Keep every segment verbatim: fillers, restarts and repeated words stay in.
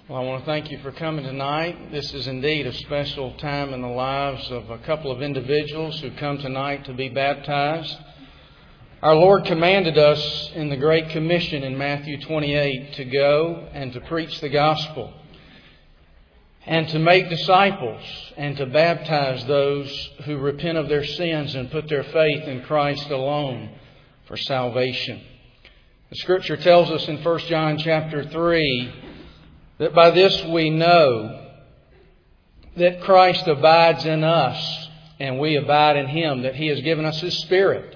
Well, I want to thank you for coming tonight. This is indeed a special time in the lives of a couple of individuals who come tonight to be baptized. Our Lord commanded us in the Great Commission in Matthew twenty-eight to go and to preach the gospel and to make disciples and to baptize those who repent of their sins and put their faith in Christ alone for salvation. The Scripture tells us in First John chapter three that by this we know that Christ abides in us and we abide in Him, that He has given us His Spirit,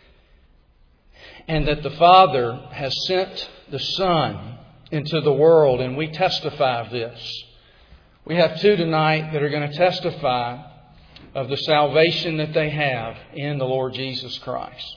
and that the Father has sent the Son into the world, and we testify of this. We have two tonight that are going to testify of the salvation that they have in the Lord Jesus Christ.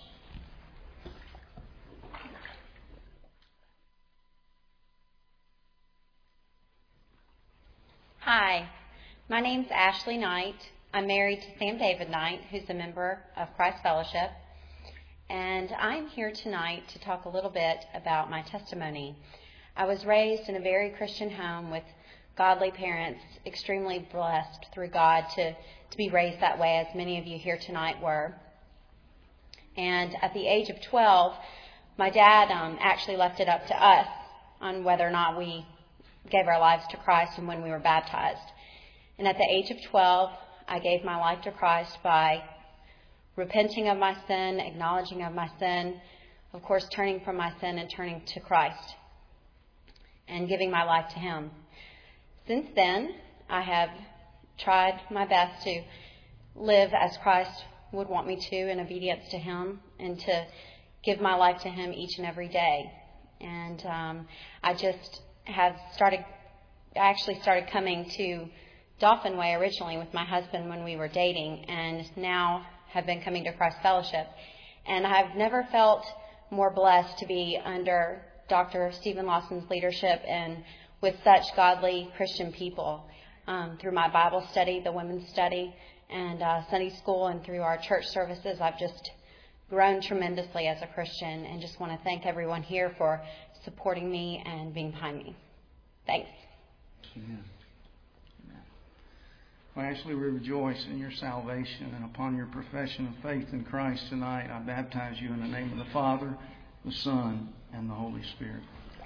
Hi, my name's Ashley Knight. I'm married to Sam David Knight, who's a member of Christ Fellowship. And I'm here tonight to talk a little bit about my testimony. I was raised in a very Christian home with godly parents, extremely blessed through God to, to be raised that way, as many of you here tonight were. And at the age of twelve, my dad um, actually left it up to us on whether or not we gave our lives to Christ and when we were baptized. And at the age of twelve, I gave my life to Christ by repenting of my sin, acknowledging of my sin, of course turning from my sin and turning to Christ and giving my life to Him. Since then, I have tried my best to live as Christ would want me to in obedience to Him and to give my life to Him each and every day. And um, I just have started, I actually started coming to Dauphin Way originally with my husband when we were dating, and now have been coming to Christ Fellowship. And I've never felt more blessed to be under Doctor Stephen Lawson's leadership and with such godly Christian people. Um, through my Bible study, the women's study, and uh, Sunday school, and through our church services, I've just grown tremendously as a Christian, and just want to thank everyone here for supporting me and being behind me. Thanks. Amen. Amen. Well, Ashley, we rejoice in your salvation and upon your profession of faith in Christ tonight. I baptize you in the name of the Father, the Son, and the Holy Spirit.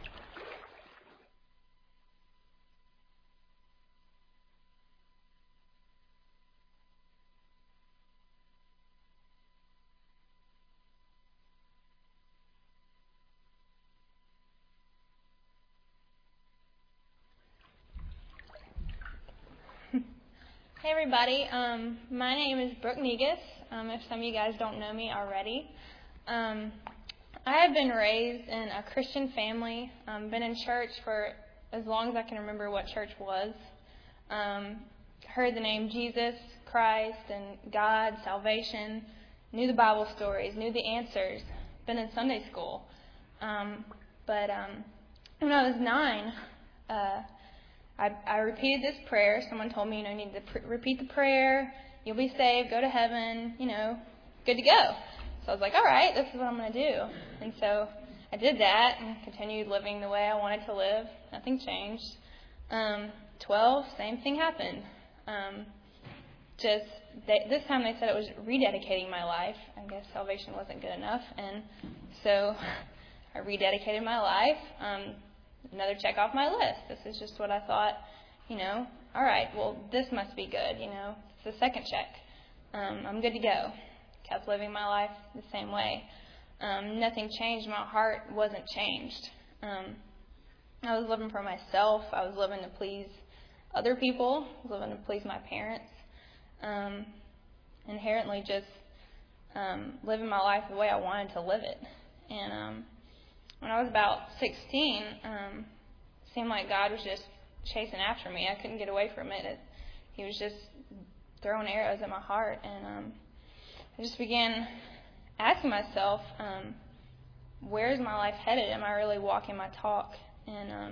Hey everybody, um, my name is Brooke Negus, um, if some of you guys don't know me already. Um, I have been raised in a Christian family, um, been in church for as long as I can remember what church was. Um, heard the name Jesus, Christ, and God, salvation, knew the Bible stories, knew the answers, been in Sunday school. Um, but um, when I was nine, uh, I, I repeated this prayer. Someone told me, you know, you need to pr- repeat the prayer. You'll be saved, go to heaven, you know, good to go. So I was like, all right, this is what I'm going to do. And so I did that and continued living the way I wanted to live. Nothing changed. Um, twelve, same thing happened. Um, just they, this time they said it was rededicating my life. I guess salvation wasn't good enough. And so I rededicated my life. Um, Another check off my list. This is just what I thought, you know, all right, well, this must be good, you know. It's the second check. Um, I'm good to go. Kept living my life the same way. Um, nothing changed. My heart wasn't changed. Um, I was living for myself. I was living to please other people. I was living to please my parents. Um, inherently just um, living my life the way I wanted to live it. And um when I was about sixteen, um, it seemed like God was just chasing after me. I couldn't get away from it. it he was just throwing arrows at my heart. And um, I just began asking myself, um, where is my life headed? Am I really walking my talk? And um,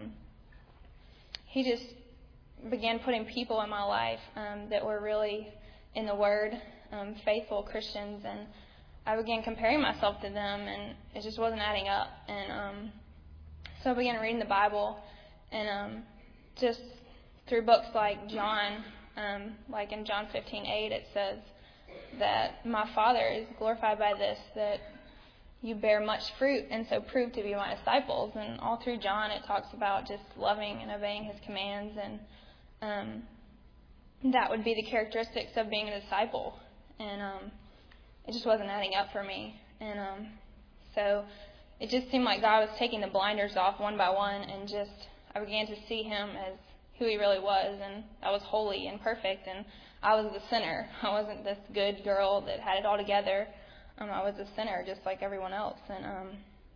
he just began putting people in my life um, that were really in the Word, um, faithful Christians, and I began comparing myself to them, and it just wasn't adding up. And um, so I began reading the Bible, and um, just through books like John, um, like in John fifteen eight, it says that my Father is glorified by this, that you bear much fruit, and so prove to be my disciples. And all through John, it talks about just loving and obeying his commands, and um, that would be the characteristics of being a disciple. And um, it just wasn't adding up for me. And um, so it just seemed like God was taking the blinders off one by one, and just I began to see him as who he really was, and I was holy and perfect, and I was the sinner. I wasn't this good girl that had it all together. Um, I was a sinner just like everyone else. And um,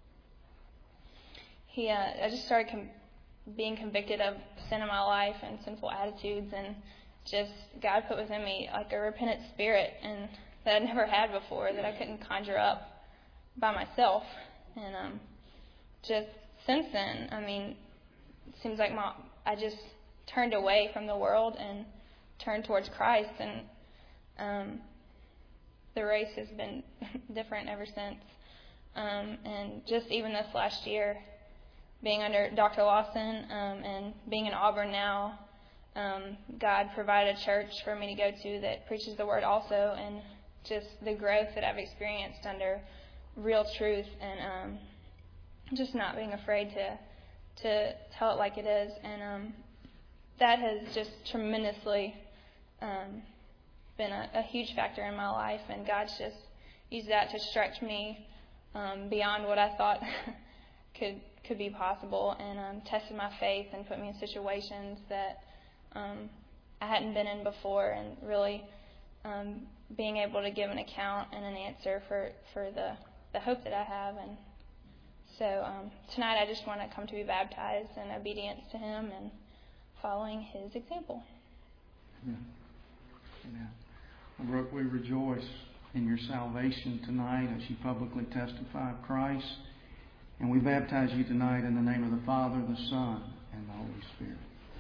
he, uh, I just started com- being convicted of sin in my life and sinful attitudes, and just God put within me like a repentant spirit, and that I'd never had before, that I couldn't conjure up by myself. And um, just since then, I mean, it seems like my, I just turned away from the world and turned towards Christ, and um, the race has been different ever since. Um, and just even this last year, being under Doctor Lawson um, and being in Auburn now, um, God provided a church for me to go to that preaches the Word also, and just the growth that I've experienced under real truth, and um, just not being afraid to to tell it like it is. And um, that has just tremendously um, been a, a huge factor in my life, and God's just used that to stretch me um, beyond what I thought could could be possible, and um, tested my faith and put me in situations that um, I hadn't been in before, and really um, being able to give an account and an answer for, for the, the hope that I have. And so um, tonight I just want to come to be baptized in obedience to him and following his example. Yeah. Yeah. Well, Brooke, we rejoice in your salvation tonight as you publicly testify of Christ. And we baptize you tonight in the name of the Father, the Son, and the Holy Spirit.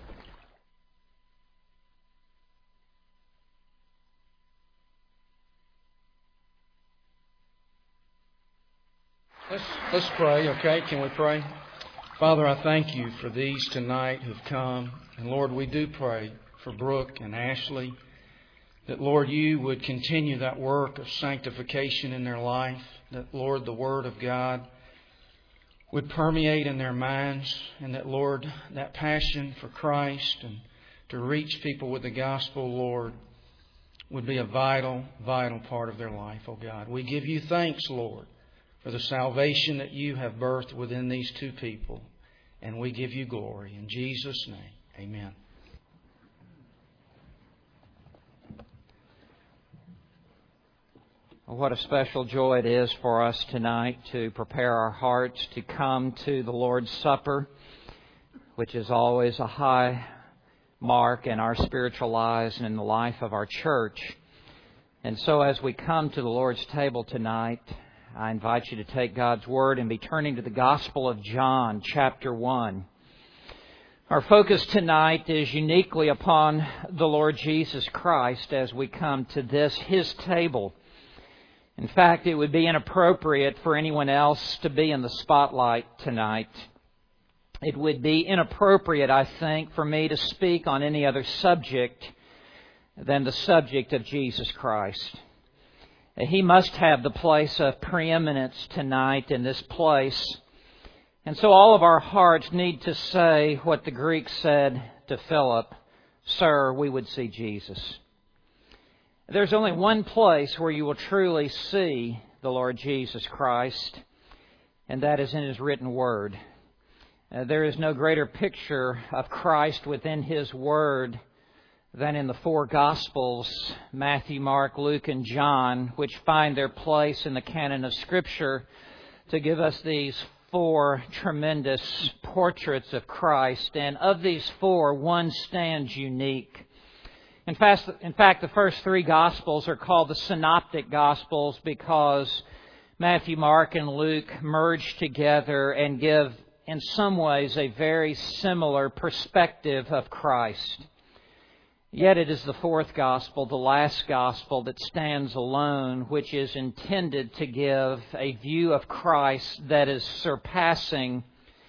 Let's, let's pray, okay? Can we pray? Father, I thank you for these tonight who've come. And Lord, we do pray for Brooke and Ashley, that, Lord, you would continue that work of sanctification in their life, that, Lord, the Word of God would permeate in their minds, and that, Lord, that passion for Christ and to reach people with the gospel, Lord, would be a vital, vital part of their life, oh God. We give you thanks, Lord, for the salvation that you have birthed within these two people, and we give you glory. In Jesus' name, amen. What a special joy it is for us tonight to prepare our hearts to come to the Lord's Supper, which is always a high mark in our spiritual lives and in the life of our church. And so as we come to the Lord's table tonight, I invite you to take God's Word and be turning to the Gospel of John, chapter one. Our focus tonight is uniquely upon the Lord Jesus Christ as we come to this, His table. In fact, it would be inappropriate for anyone else to be in the spotlight tonight. It would be inappropriate, I think, for me to speak on any other subject than the subject of Jesus Christ. He must have the place of preeminence tonight in this place. And so all of our hearts need to say what the Greek said to Philip, "Sir, we would see Jesus." There's only one place where you will truly see the Lord Jesus Christ, and that is in His written Word. Uh, there is no greater picture of Christ within His Word than in the four Gospels, Matthew, Mark, Luke, and John, which find their place in the canon of Scripture to give us these four tremendous portraits of Christ. And of these four, one stands unique. In fact, in fact, the first three Gospels are called the Synoptic Gospels because Matthew, Mark, and Luke merge together and give, in some ways, a very similar perspective of Christ. Yet it is the fourth Gospel, the last Gospel, that stands alone, which is intended to give a view of Christ that is surpassing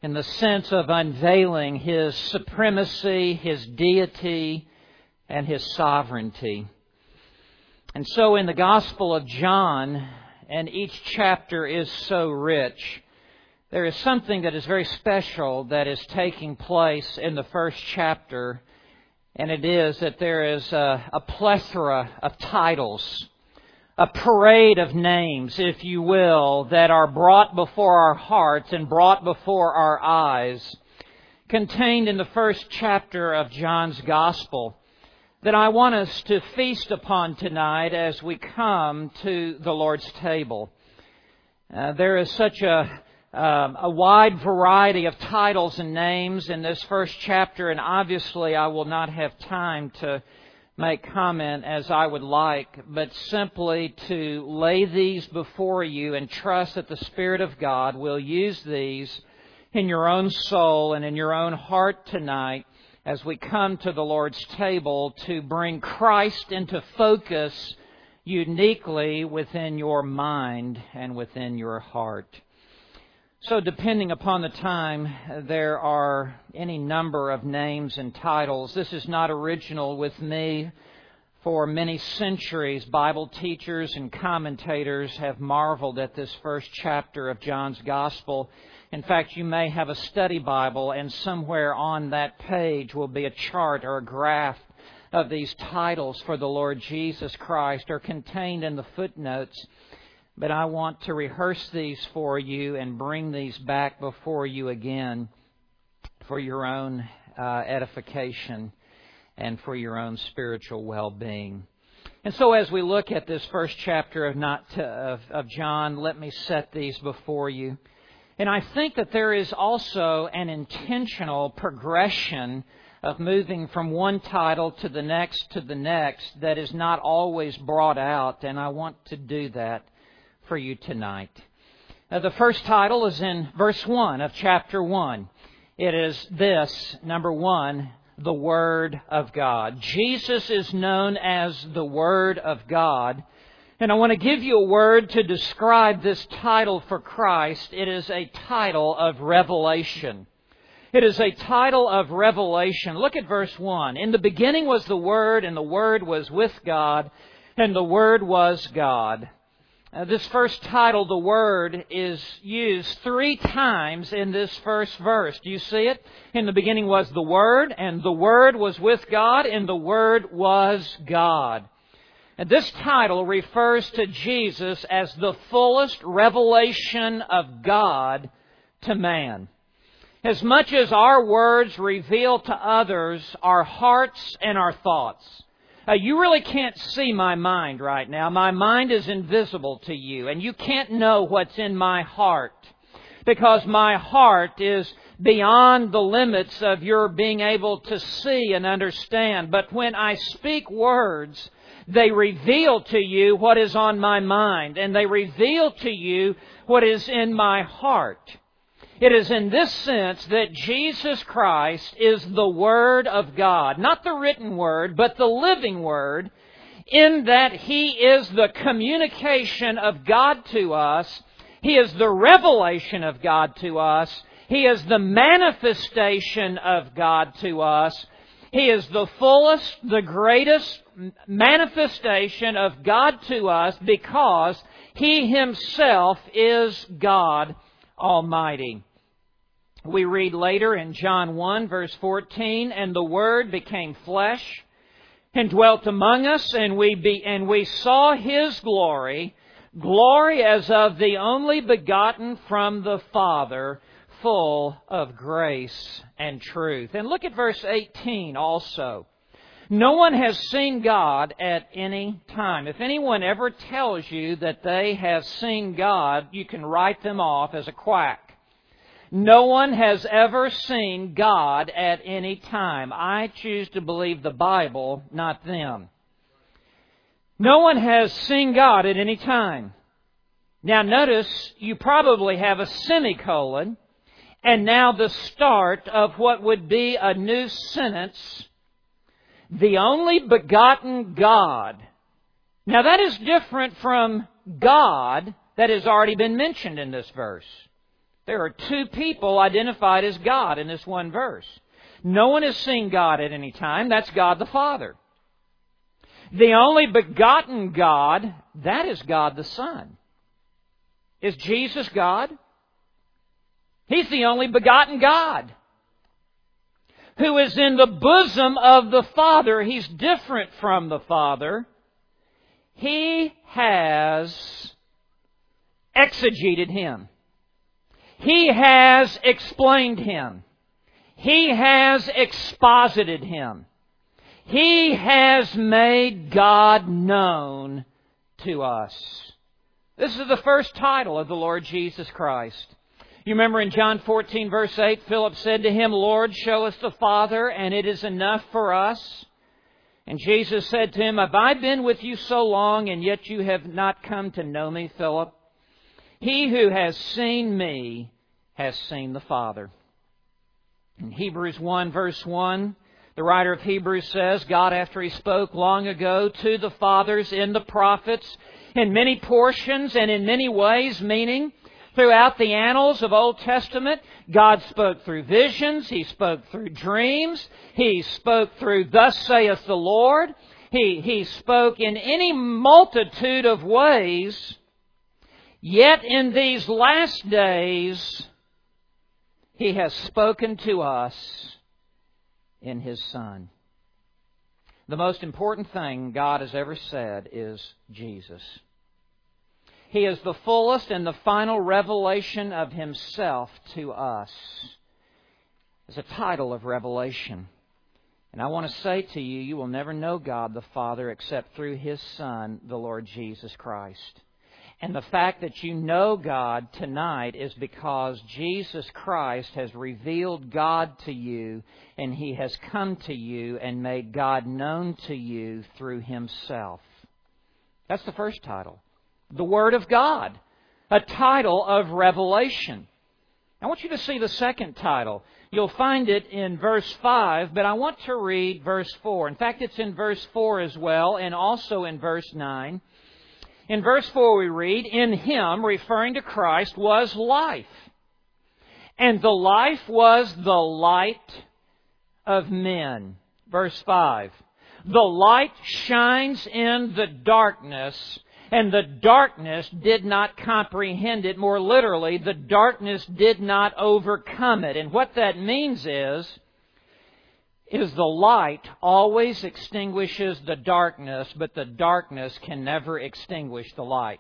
in the sense of unveiling His supremacy, His deity, and His sovereignty. And so in the Gospel of John, and each chapter is so rich, there is something that is very special that is taking place in the first chapter, and it is that there is a, a plethora of titles, a parade of names, if you will, that are brought before our hearts and brought before our eyes, contained in the first chapter of John's Gospel, that I want us to feast upon tonight as we come to the Lord's table. Uh, there is such a Um, a wide variety of titles and names in this first chapter, and obviously I will not have time to make comment as I would like, but simply to lay these before you and trust that the Spirit of God will use these in your own soul and in your own heart tonight as we come to the Lord's table to bring Christ into focus uniquely within your mind and within your heart. So depending upon the time, there are any number of names and titles. This is not original with me. For many centuries, Bible teachers and commentators have marveled at this first chapter of John's Gospel. In fact, you may have a study Bible, and somewhere on that page will be a chart or a graph of these titles for the Lord Jesus Christ, or contained in the footnotes. But I want to rehearse these for you and bring these back before you again for your own uh, edification and for your own spiritual well-being. And so as we look at this first chapter of, not to, of, of John, let me set these before you. And I think that there is also an intentional progression of moving from one title to the next to the next that is not always brought out, and I want to do that for you tonight. Now, the first title is in verse one of chapter one. It is this, number one, the Word of God. Jesus is known as the Word of God. And I want to give you a word to describe this title for Christ. It is a title of revelation. It is a title of revelation. Look at verse one. In the beginning was the Word, and the Word was with God, and the Word was God. Uh, this first title, the Word, is used three times in this first verse. Do you see it? In the beginning was the Word, and the Word was with God, and the Word was God. And this title refers to Jesus as the fullest revelation of God to man. As much as our words reveal to others our hearts and our thoughts. Uh, you really can't see my mind right now. My mind is invisible to you, and you can't know what's in my heart, because my heart is beyond the limits of your being able to see and understand. But when I speak words, they reveal to you what is on my mind, and they reveal to you what is in my heart. It is in this sense that Jesus Christ is the Word of God. Not the written Word, but the living Word, in that He is the communication of God to us. He is the revelation of God to us. He is the manifestation of God to us. He is the fullest, the greatest manifestation of God to us because He Himself is God Almighty. We read later in John one, verse fourteen, and the Word became flesh and dwelt among us, and we be, and we saw His glory, glory as of the only begotten from the Father, full of grace and truth. And look at verse eighteen also. No one has seen God at any time. If anyone ever tells you that they have seen God, you can write them off as a quack. No one has ever seen God at any time. I choose to believe the Bible, not them. No one has seen God at any time. Now notice, you probably have a semicolon, and now the start of what would be a new sentence. The only begotten God. Now that is different from God that has already been mentioned in this verse. There are two people identified as God in this one verse. No one has seen God at any time. That's God the Father. The only begotten God, that is God the Son. Is Jesus God? He's the only begotten God who is in the bosom of the Father. He's different from the Father. He has exegeted Him. He has explained Him. He has exposited Him. He has made God known to us. This is the first title of the Lord Jesus Christ. You remember in John fourteen, verse eight, Philip said to Him, Lord, show us the Father, and it is enough for us. And Jesus said to him, have I been with you so long, and yet you have not come to know me, Philip? He who has seen me has seen the Father. In Hebrews one, verse one, the writer of Hebrews says, God, after He spoke long ago to the fathers in the prophets, in many portions and in many ways, meaning throughout the annals of Old Testament, God spoke through visions. He spoke through dreams. He spoke through, thus saith the Lord. He, he spoke in any multitude of ways. Yet in these last days, He has spoken to us in His Son. The most important thing God has ever said is Jesus. He is the fullest and the final revelation of Himself to us. It's a title of revelation. And I want to say to you, you will never know God the Father except through His Son, the Lord Jesus Christ. And the fact that you know God tonight is because Jesus Christ has revealed God to you, and He has come to you and made God known to you through Himself. That's the first title. The Word of God, a title of revelation. I want you to see the second title. You'll find it in verse five, but I want to read verse four. In fact, it's in verse four as well, and also in verse nine. In verse four we read, in Him, referring to Christ, was life. And the life was the light of men. Verse five. The light shines in the darkness, and the darkness did not comprehend it. More literally, the darkness did not overcome it. And what that means is, is the light always extinguishes the darkness, but the darkness can never extinguish the light.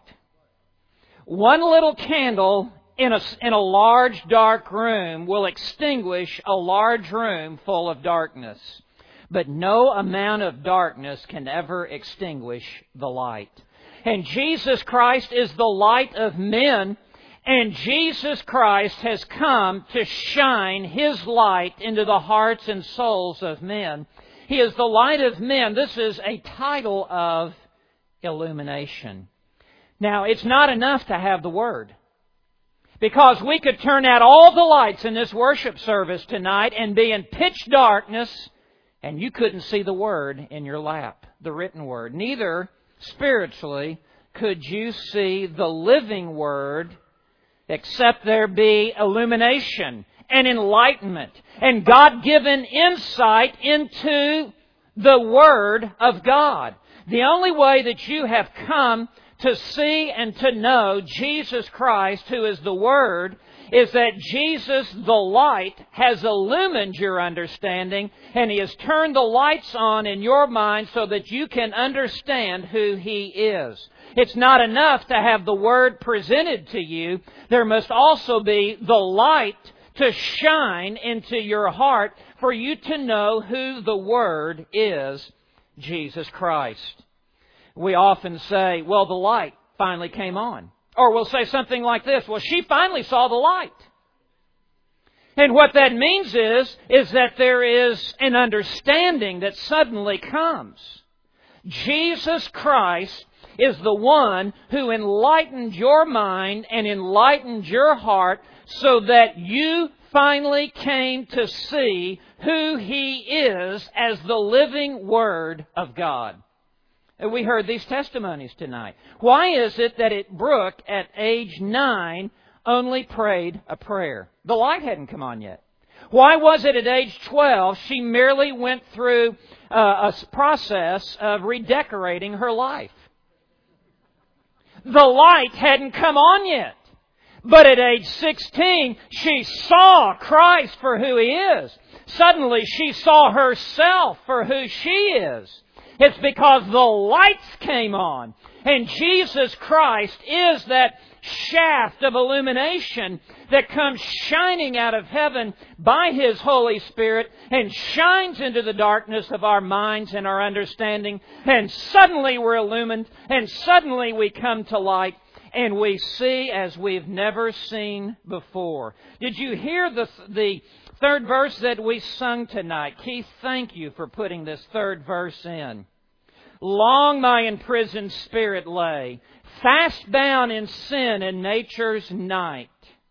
One little candle in a, in a large dark room will extinguish a large room full of darkness. But no amount of darkness can ever extinguish the light. And Jesus Christ is the light of men, and Jesus Christ has come to shine His light into the hearts and souls of men. He is the light of men. This is a title of illumination. Now, it's not enough to have the Word, because we could turn out all the lights in this worship service tonight and be in pitch darkness, and you couldn't see the Word in your lap, the written Word. Neither spiritually could you see the living Word, except there be illumination and enlightenment and God-given insight into the Word of God. The only way that you have come to see and to know Jesus Christ, who is the Word, is that Jesus, the light, has illumined your understanding, and He has turned the lights on in your mind so that you can understand who He is. It's not enough to have the Word presented to you. There must also be the light to shine into your heart for you to know who the Word is, Jesus Christ. We often say, well, the light finally came on. Or we'll say something like this, well, she finally saw the light. And what that means is, is that there is an understanding that suddenly comes. Jesus Christ is the one who enlightened your mind and enlightened your heart so that you finally came to see who He is as the living Word of God. And we heard these testimonies tonight. Why is it that at Brooke, at age nine, only prayed a prayer. The light hadn't come on yet. Why was it at age twelve she merely went through uh, a process of redecorating her life? The light hadn't come on yet. But at age sixteen, she saw Christ for who He is. Suddenly, she saw herself for who she is. It's because the lights came on. And Jesus Christ is that shaft of illumination that comes shining out of heaven by His Holy Spirit and shines into the darkness of our minds and our understanding. And suddenly we're illumined, and suddenly we come to light, and we see as we've never seen before. Did you hear the the third verse that we sung tonight? Keith, thank you for putting this third verse in. Long my imprisoned spirit lay, fast bound in sin and nature's night.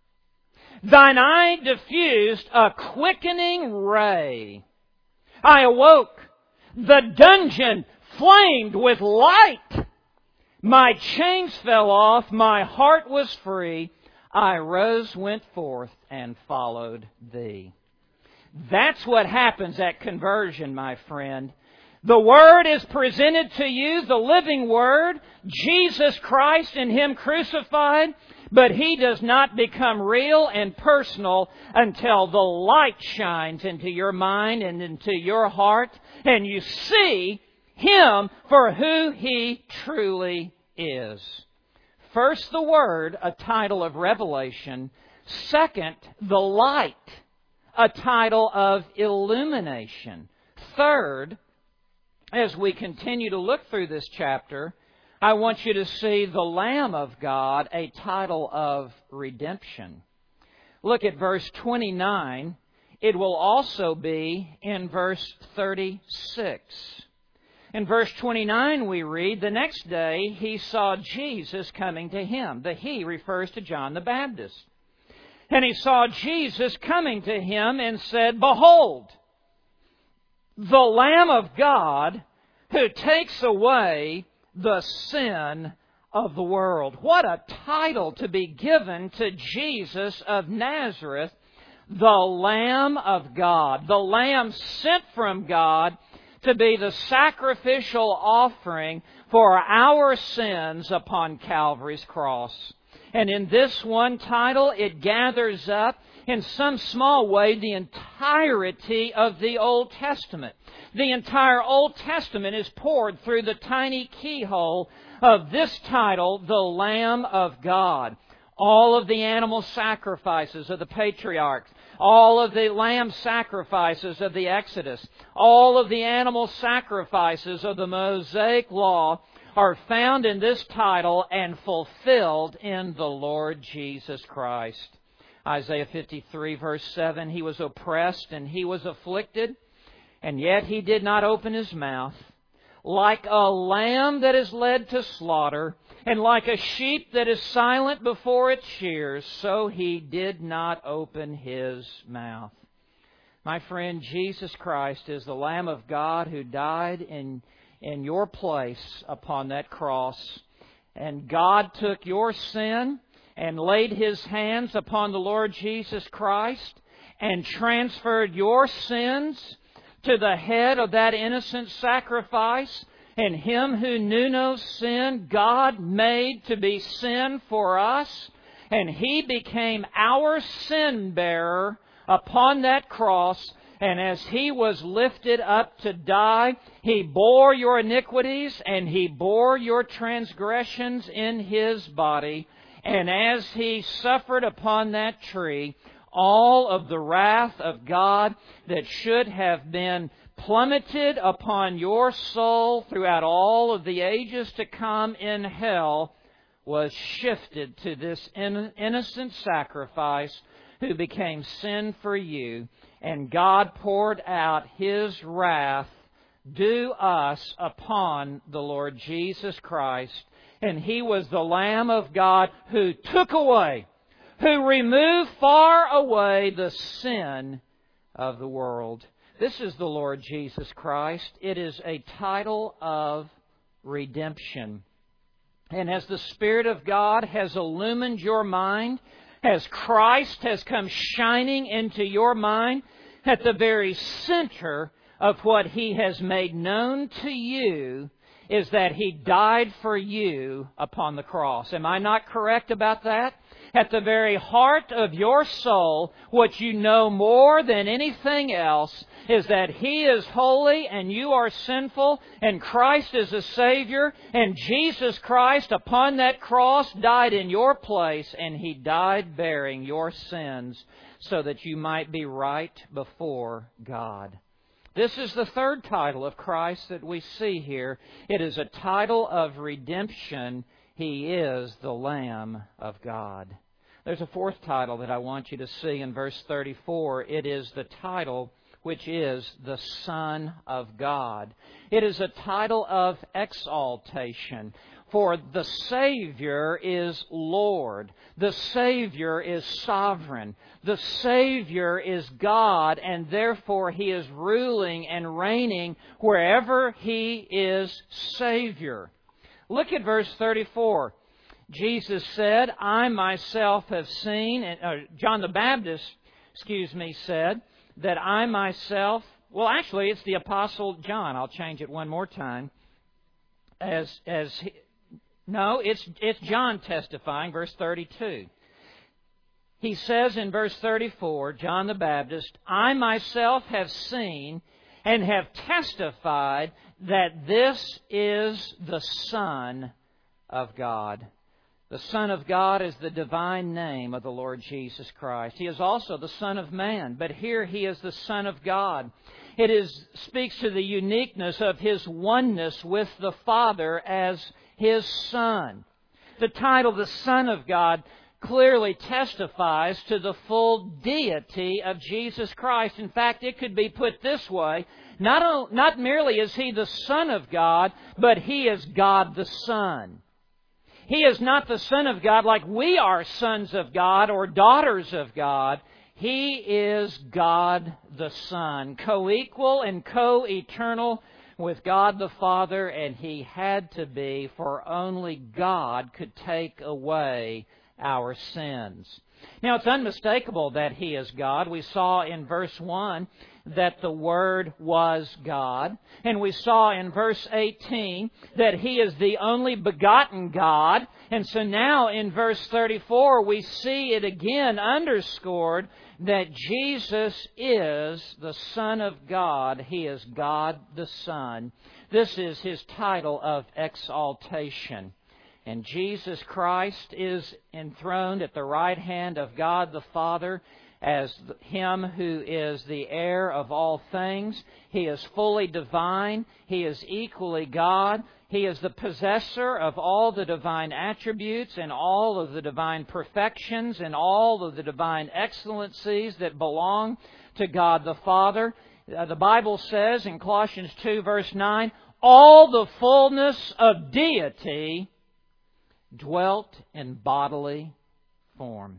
Thine eye diffused a quickening ray. I awoke. The dungeon flamed with light. My chains fell off. My heart was free. I rose, went forth, and followed Thee. That's what happens at conversion, my friend. The Word is presented to you, the living Word, Jesus Christ and Him crucified, but He does not become real and personal until the light shines into your mind and into your heart, and you see Him for who He truly is. First, the Word, a title of revelation. Second, the light, a title of illumination. Third, as we continue to look through this chapter, I want you to see the Lamb of God, a title of redemption. Look at verse twenty-nine. It will also be in verse thirty-six. In verse twenty-nine we read, the next day he saw Jesus coming to him. The he refers to John the Baptist. And he saw Jesus coming to him and said, Behold, the Lamb of God who takes away the sin of the world. What a title to be given to Jesus of Nazareth, the Lamb of God. The Lamb sent from God to be the sacrificial offering for our sins upon Calvary's cross. And in this one title, it gathers up in some small way the entirety of the Old Testament. The entire Old Testament is poured through the tiny keyhole of this title, the Lamb of God. All of the animal sacrifices of the patriarchs, all of the lamb sacrifices of the Exodus, all of the animal sacrifices of the Mosaic Law are found in this title and fulfilled in the Lord Jesus Christ. Isaiah fifty-three verse seven, He was oppressed and He was afflicted, and yet He did not open His mouth. Like a lamb that is led to slaughter, and like a sheep that is silent before its shears, so He did not open His mouth. My friend, Jesus Christ is the Lamb of God who died in, in your place upon that cross. And God took your sin and laid His hands upon the Lord Jesus Christ and transferred your sins to the head of that innocent sacrifice. And Him who knew no sin, God made to be sin for us. And He became our sin bearer upon that cross. And as He was lifted up to die, He bore your iniquities and He bore your transgressions in His body. And as He suffered upon that tree, all of the wrath of God that should have been plummeted upon your soul throughout all of the ages to come in hell was shifted to this innocent sacrifice who became sin for you. And God poured out His wrath due us upon the Lord Jesus Christ. And He was the Lamb of God who took away, who removed far away the sin of the world. This is the Lord Jesus Christ. It is a title of redemption. And as the Spirit of God has illumined your mind, as Christ has come shining into your mind, at the very center of what He has made known to you is that He died for you upon the cross. Am I not correct about that? At the very heart of your soul, what you know more than anything else is that He is holy and you are sinful, and Christ is a Savior, and Jesus Christ upon that cross died in your place, and He died bearing your sins so that you might be right before God. This is the third title of Christ that we see here. It is a title of redemption. He is the Lamb of God. There's a fourth title that I want you to see in verse thirty-four. It is the title which is the Son of God. It is a title of exaltation. For the Savior is Lord. The Savior is sovereign. The Savior is God, and therefore He is ruling and reigning wherever He is Savior. Look at verse thirty-four. Jesus said, I myself have seen, and uh, John the Baptist, excuse me, said that I myself, well actually it's the Apostle John. I'll change it one more time. As, as he, no, it's, it's John testifying, verse thirty-two. He says in verse thirty-four, John the Baptist, I myself have seen and have testified that this is the Son of God. The Son of God is the divine name of the Lord Jesus Christ. He is also the Son of Man, but here He is the Son of God. It is speaks to the uniqueness of His oneness with the Father as His Son. The title, the Son of God, clearly testifies to the full deity of Jesus Christ. In fact, it could be put this way, not, not merely is He the Son of God, but He is God the Son. He is not the Son of God like we are sons of God or daughters of God. He is God the Son, co-equal and co-eternal with God the Father, and He had to be, for only God could take away our sins. Now, it's unmistakable that He is God. We saw in verse one that the Word was God. And we saw in verse eighteen that He is the only begotten God. And so now in verse thirty-four we see it again underscored that Jesus is the Son of God. He is God the Son. This is His title of exaltation. And Jesus Christ is enthroned at the right hand of God the Father as Him who is the heir of all things. He is fully divine. He is equally God. He is the possessor of all the divine attributes and all of the divine perfections and all of the divine excellencies that belong to God the Father. Uh, the Bible says in Colossians two verse nine, all the fullness of deity dwelt in bodily form.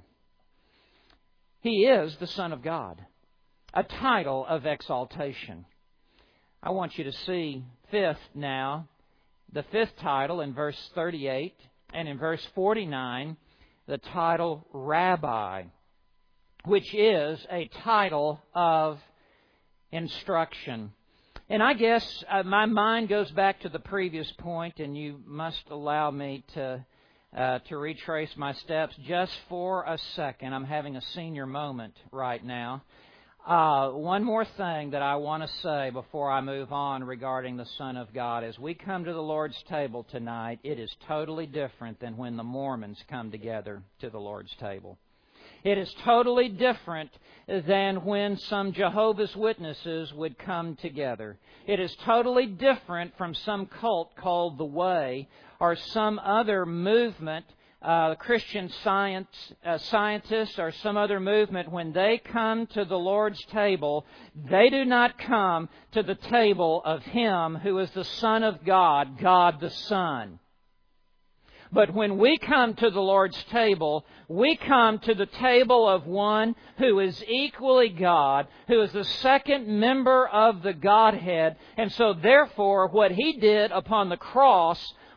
He is the Son of God, a title of exaltation. I want you to see fifth now, the fifth title in verse thirty-eight, and in verse forty-nine, the title Rabbi, which is a title of instruction. And I guess uh, my mind goes back to the previous point, and you must allow me to Uh, to retrace my steps just for a second. I'm having a senior moment right now. Uh, one more thing that I want to say before I move on regarding the Son of God. As we come to the Lord's table tonight, it is totally different than when the Mormons come together to the Lord's table. It is totally different than when some Jehovah's Witnesses would come together. It is totally different from some cult called the Way or some other movement, uh, Christian science uh, scientists or some other movement. When they come to the Lord's table, they do not come to the table of Him who is the Son of God, God the Son. But when we come to the Lord's table, we come to the table of one who is equally God, who is the second member of the Godhead. And so therefore, what He did upon the cross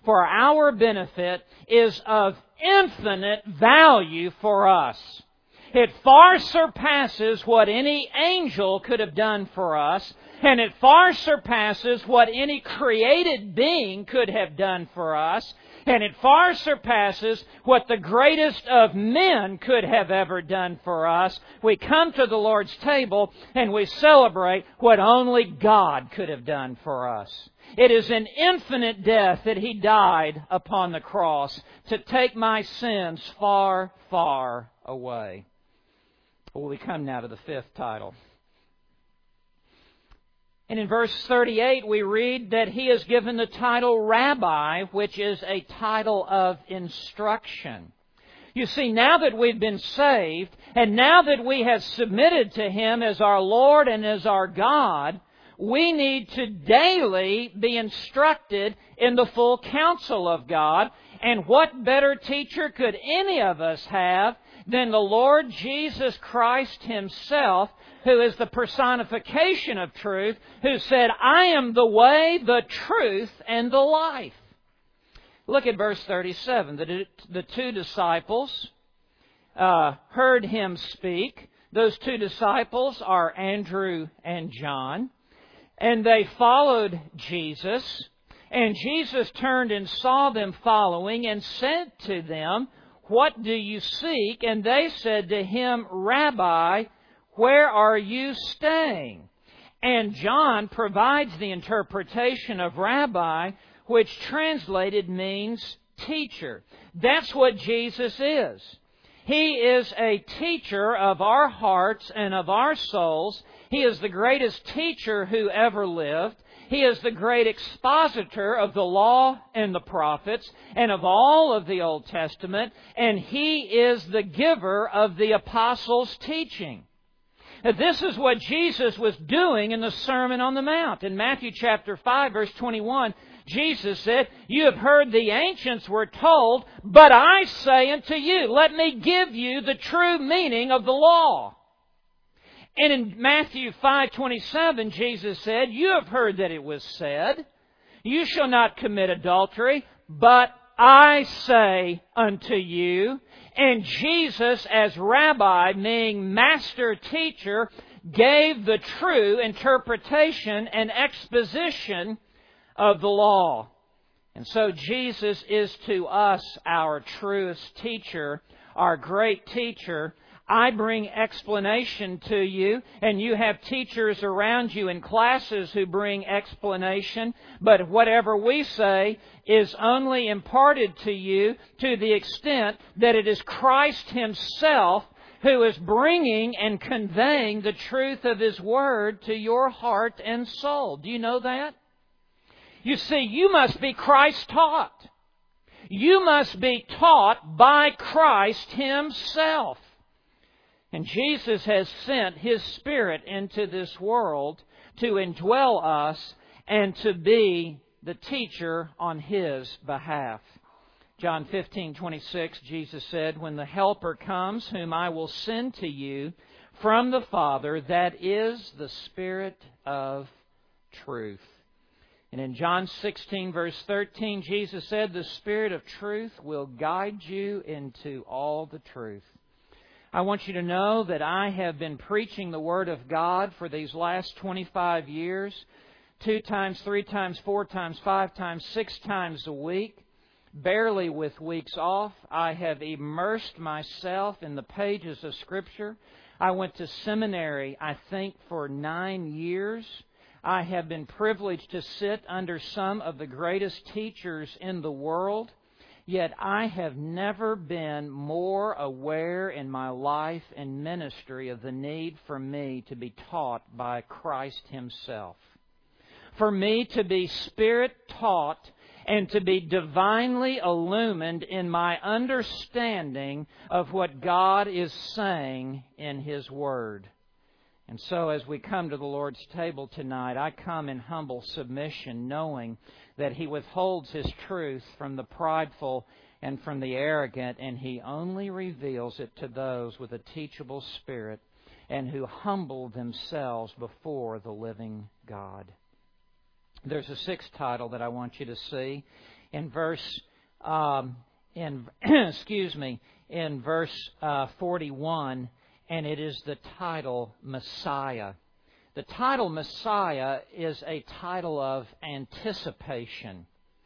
for our benefit is of infinite value for us. It far surpasses what any angel could have done for us, and it far surpasses what any created being could have done for us, and it far surpasses what the greatest of men could have ever done for us. We come to the Lord's table and we celebrate what only God could have done for us. It is an infinite death that He died upon the cross to take my sins far, far away. Well, we come now to the fifth title. And in verse thirty-eight we read that He is given the title Rabbi, which is a title of instruction. You see, now that we've been saved, and now that we have submitted to Him as our Lord and as our God, we need to daily be instructed in the full counsel of God. And what better teacher could any of us have than the Lord Jesus Christ Himself, who is the personification of truth, who said, I am the way, the truth, and the life. Look at verse thirty-seven. The, the two disciples uh, heard Him speak. Those two disciples are Andrew and John. And they followed Jesus. And Jesus turned and saw them following and said to them, What do you seek? And they said to Him, Rabbi, where are you staying? And John provides the interpretation of rabbi, which translated means teacher. That's what Jesus is. He is a teacher of our hearts and of our souls. He is the greatest teacher who ever lived. He is the great expositor of the law and the prophets and of all of the Old Testament. And He is the giver of the apostles' teaching. Now, this is what Jesus was doing in the Sermon on the Mount. In Matthew chapter five, verse twenty-one, Jesus said, You have heard the ancients were told, but I say unto you, let me give you the true meaning of the law. And in Matthew five twenty-seven, Jesus said, You have heard that it was said, You shall not commit adultery, but I say unto you. And Jesus, as rabbi, meaning master teacher, gave the true interpretation and exposition of the law. And so Jesus is to us our truest teacher, our great teacher. I bring explanation to you, and you have teachers around you in classes who bring explanation, but whatever we say is only imparted to you to the extent that it is Christ Himself who is bringing and conveying the truth of His Word to your heart and soul. Do you know that? You see, you must be Christ taught. You must be taught by Christ Himself. And Jesus has sent His Spirit into this world to indwell us and to be the teacher on His behalf. John fifteen twenty-six, Jesus said, When the Helper comes, whom I will send to you from the Father, that is the Spirit of truth. And in John sixteen, verse thirteen, Jesus said, The Spirit of truth will guide you into all the truth. I want you to know that I have been preaching the Word of God for these last twenty-five years, two times, three times, four times, five times, six times a week, barely with weeks off. I have immersed myself in the pages of Scripture. I went to seminary, I think, for nine years. I have been privileged to sit under some of the greatest teachers in the world. Yet I have never been more aware in my life and ministry of the need for me to be taught by Christ Himself. For me to be Spirit-taught and to be divinely illumined in my understanding of what God is saying in His Word. And so as we come to the Lord's table tonight, I come in humble submission, knowing that He withholds His truth from the prideful and from the arrogant, and He only reveals it to those with a teachable spirit and who humble themselves before the living God. There's a sixth title that I want you to see. in verse um, in excuse me in verse uh, forty-one, and it is the title Messiah. The title Messiah is a title of anticipation.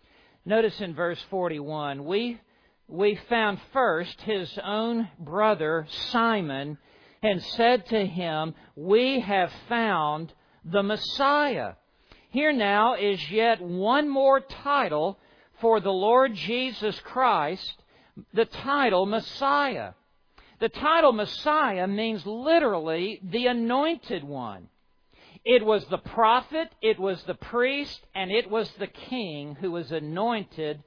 Notice in verse forty-one, we we found first his own brother Simon, and said to him, "We have found the Messiah." Here now is yet one more title for the Lord Jesus Christ, the title Messiah. The title Messiah means literally the Anointed One. It was the prophet, it was the priest, and it was the king who was anointed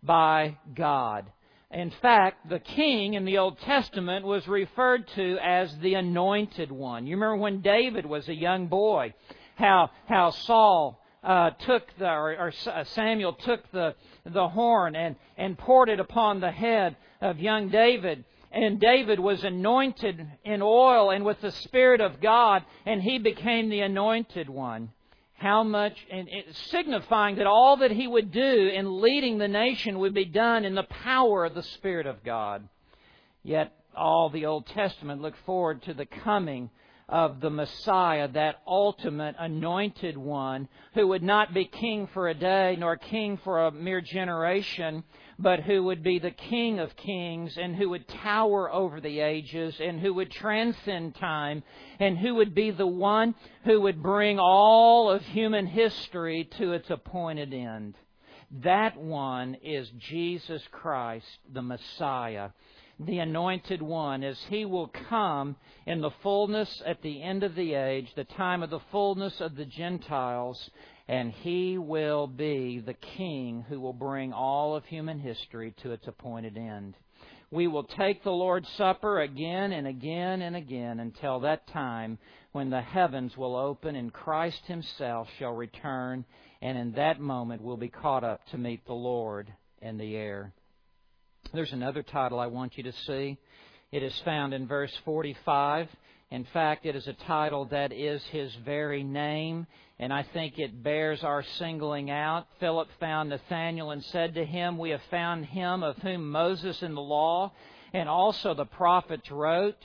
by God. In fact, the king in the Old Testament was referred to as the Anointed One. You remember when David was a young boy, how how Saul uh, took the or, or Samuel took the the horn and and poured it upon the head of young David. And David was anointed in oil and with the Spirit of God, and he became the Anointed One. How much, and it, signifying that all that he would do in leading the nation would be done in the power of the Spirit of God. Yet all the Old Testament looked forward to the coming of the Messiah, that ultimate anointed one, who would not be king for a day nor king for a mere generation, but who would be the King of kings, and who would tower over the ages, and who would transcend time, and who would be the one who would bring all of human history to its appointed end. That one is Jesus Christ, the Messiah, the Anointed One, as He will come in the fullness at the end of the age, the time of the fullness of the Gentiles, and He will be the King who will bring all of human history to its appointed end. We will take the Lord's Supper again and again and again until that time when the heavens will open and Christ Himself shall return, and in that moment we'll be caught up to meet the Lord in the air. There's another title I want you to see. It is found in verse forty-five. In fact, it is a title that is His very name, and I think it bears our singling out. Philip found Nathanael and said to him, "We have found Him of whom Moses in the law and also the prophets wrote,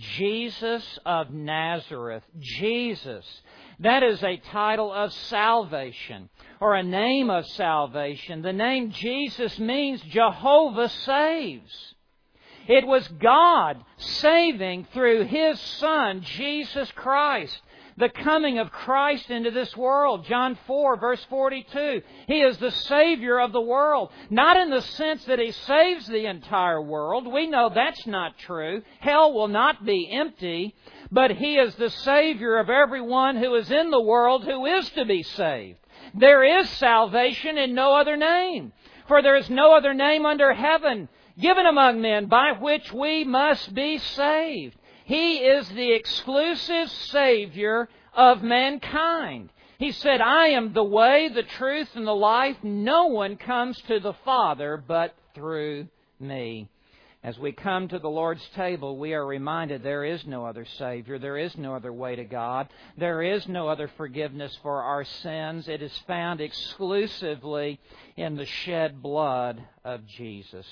Jesus of Nazareth." Jesus. That is a title of salvation, or a name of salvation. The name Jesus means Jehovah saves. It was God saving through His Son, Jesus Christ. The coming of Christ into this world. John four, verse forty-two. He is the Savior of the world. Not in the sense that He saves the entire world. We know that's not true. Hell will not be empty. But He is the Savior of everyone who is in the world who is to be saved. There is salvation in no other name. For there is no other name under heaven given among men by which we must be saved. He is the exclusive Savior of mankind. He said, "I am the way, the truth, and the life. No one comes to the Father but through me." As we come to the Lord's table, we are reminded there is no other Savior. There is no other way to God. There is no other forgiveness for our sins. It is found exclusively in the shed blood of Jesus.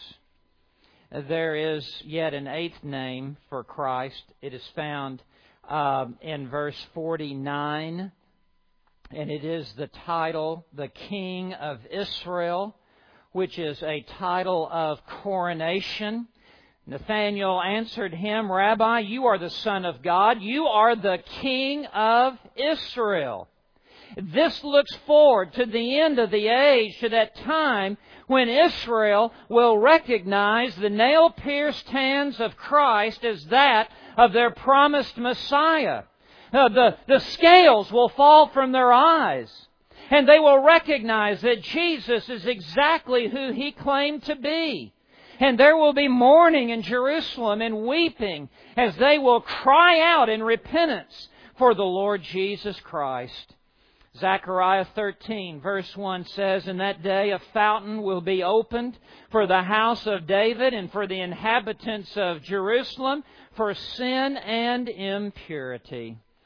There is yet an eighth name for Christ. It is found uh, in verse forty-nine, and it is the title, the King of Israel, which is a title of coronation. Nathanael answered him, "Rabbi, you are the Son of God. You are the King of Israel." This looks forward to the end of the age, to that time when Israel will recognize the nail-pierced hands of Christ as that of their promised Messiah. Uh, the, the scales will fall from their eyes, and they will recognize that Jesus is exactly who He claimed to be. And there will be mourning in Jerusalem and weeping as they will cry out in repentance for the Lord Jesus Christ. Zechariah thirteen, verse one says, "In that day a fountain will be opened for the house of David and for the inhabitants of Jerusalem for sin and impurity."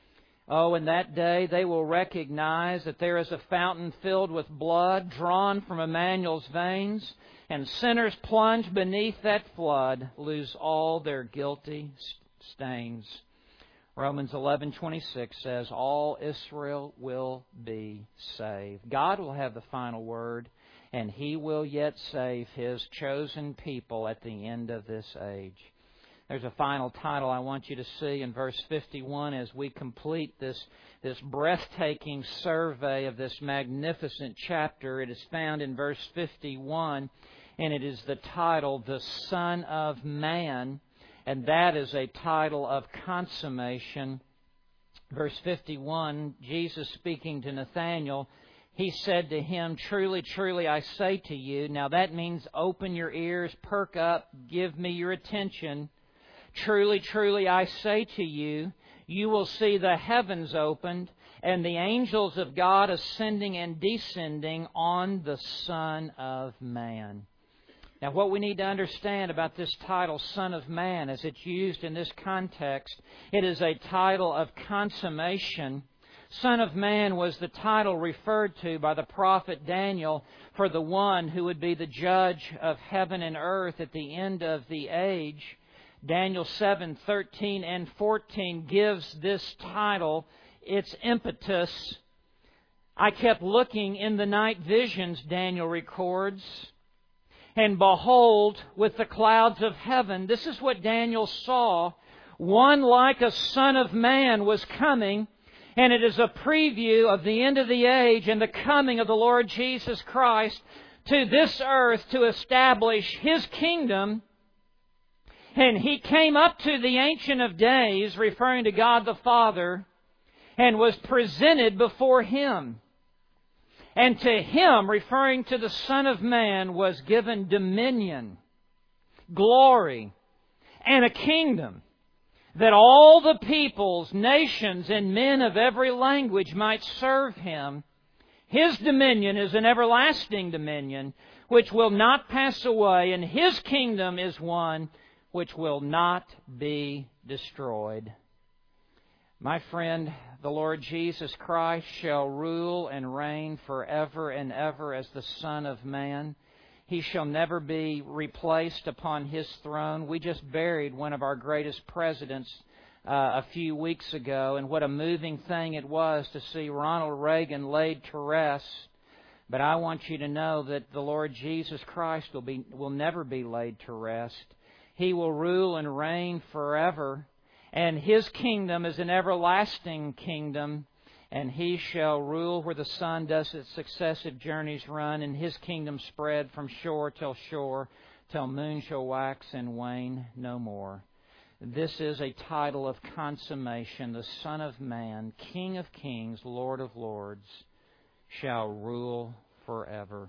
Oh, in that day they will recognize that there is a fountain filled with blood drawn from Emmanuel's veins, and sinners plunged beneath that flood lose all their guilty stains. Romans eleven twenty-six says, all Israel will be saved. God will have the final word, and He will yet save His chosen people at the end of this age. There's a final title I want you to see in verse fifty-one as we complete this, this breathtaking survey of this magnificent chapter. It is found in verse fifty-one, and it is the title, The Son of Man, and that is a title of consummation. Verse fifty-one, Jesus speaking to Nathanael, He said to him, truly, truly, I say to you. Now that means open your ears, perk up, give me your attention. Truly, truly, I say to you, you will see the heavens opened and the angels of God ascending and descending on the Son of Man. Now, what we need to understand about this title, Son of Man, as it's used in this context, it is a title of consummation. Son of Man was the title referred to by the prophet Daniel for the one who would be the judge of heaven and earth at the end of the age. Daniel seven thirteen and fourteen gives this title its impetus. I kept looking in the night visions, Daniel records, and behold, with the clouds of heaven, this is what Daniel saw, one like a Son of Man was coming, and it is a preview of the end of the age and the coming of the Lord Jesus Christ to this earth to establish His kingdom. And He came up to the Ancient of Days, referring to God the Father, and was presented before Him. And to Him, referring to the Son of Man, was given dominion, glory, and a kingdom, that all the peoples, nations, and men of every language might serve Him. His dominion is an everlasting dominion, which will not pass away, and His kingdom is one which will not be destroyed. My friend, the Lord Jesus Christ shall rule and reign forever and ever as the Son of Man. He shall never be replaced upon His throne. We just buried one of our greatest presidents uh, a few weeks ago, and what a moving thing it was to see Ronald Reagan laid to rest. But I want you to know that the Lord Jesus Christ will be will never be laid to rest. He will rule and reign forever, and His kingdom is an everlasting kingdom, and He shall rule where the sun does its successive journeys run, and His kingdom spread from shore till shore, till moon shall wax and wane no more. This is a title of consummation. The Son of Man, King of kings, Lord of lords, shall rule forever.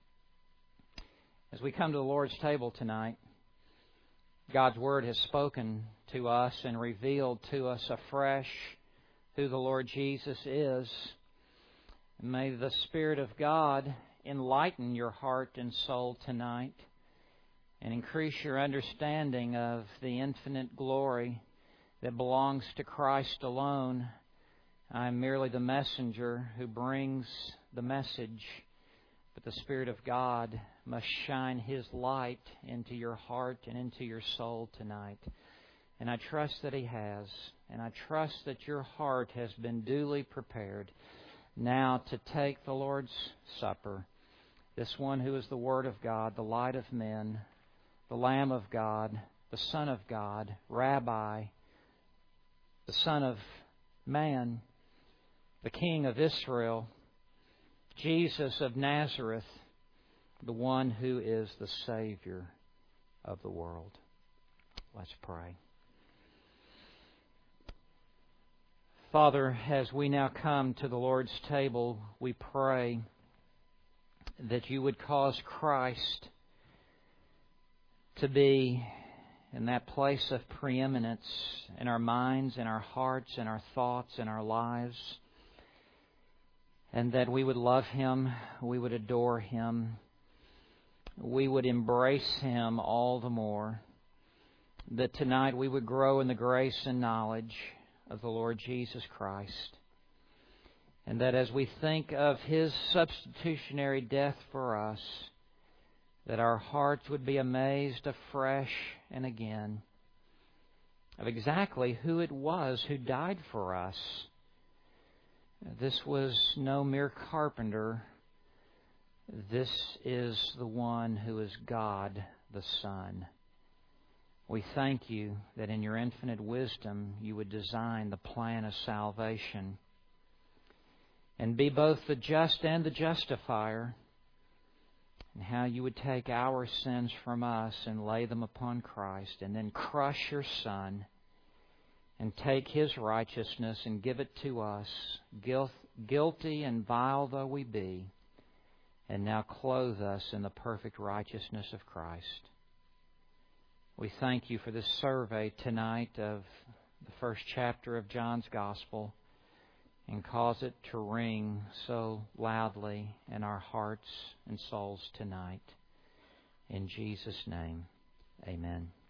As we come to the Lord's table tonight, God's Word has spoken to us and revealed to us afresh who the Lord Jesus is. May the Spirit of God enlighten your heart and soul tonight and increase your understanding of the infinite glory that belongs to Christ alone. I am merely the messenger who brings the message, but the Spirit of God must shine His light into your heart and into your soul tonight. And I trust that He has. And I trust that your heart has been duly prepared now to take the Lord's Supper. This one who is the Word of God, the light of men, the Lamb of God, the Son of God, Rabbi, the Son of Man, the King of Israel, Jesus of Nazareth, the one who is the Savior of the world. Let's pray. Father, as we now come to the Lord's table, we pray that You would cause Christ to be in that place of preeminence in our minds, in our hearts, in our thoughts, in our lives, and that we would love Him, we would adore Him, we would embrace Him all the more, that tonight we would grow in the grace and knowledge of the Lord Jesus Christ. And that as we think of His substitutionary death for us, that our hearts would be amazed afresh and again of exactly who it was who died for us. This was no mere carpenter. This is the one who is God the Son. We thank You that in Your infinite wisdom You would design the plan of salvation and be both the just and the justifier, and how You would take our sins from us and lay them upon Christ, and then crush Your Son and take His righteousness and give it to us, guilty and vile though we be, and now clothe us in the perfect righteousness of Christ. We thank You for this survey tonight of the first chapter of John's Gospel, and cause it to ring so loudly in our hearts and souls tonight. In Jesus' name, amen.